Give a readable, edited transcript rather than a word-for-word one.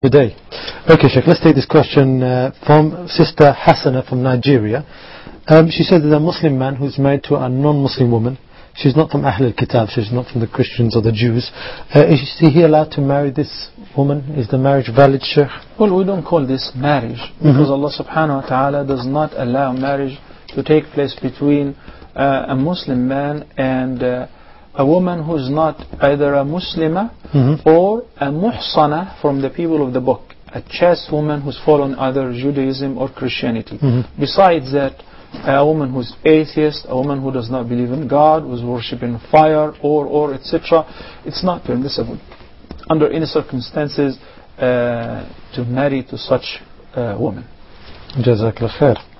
Good day. Okay, Sheikh, let's take this question from Sister Hassana from Nigeria. She said that a Muslim man who's married to a non-Muslim woman, she's not from Ahl al-Kitab, she's not from the Christians or the Jews. Is he allowed to marry this woman? Is the marriage valid, Sheikh? Well, we don't call this marriage because Allah subhanahu wa ta'ala does not allow marriage to take place between a Muslim man and a woman who's not either a Muslimah or a muhsana from the people of the book, a chaste woman who's following either Judaism or Christianity. Besides that, a woman who's atheist, a woman who does not believe in God, who's worshipping fire or etc., it's not permissible under any circumstances to marry to such a woman. Jazakallah khair.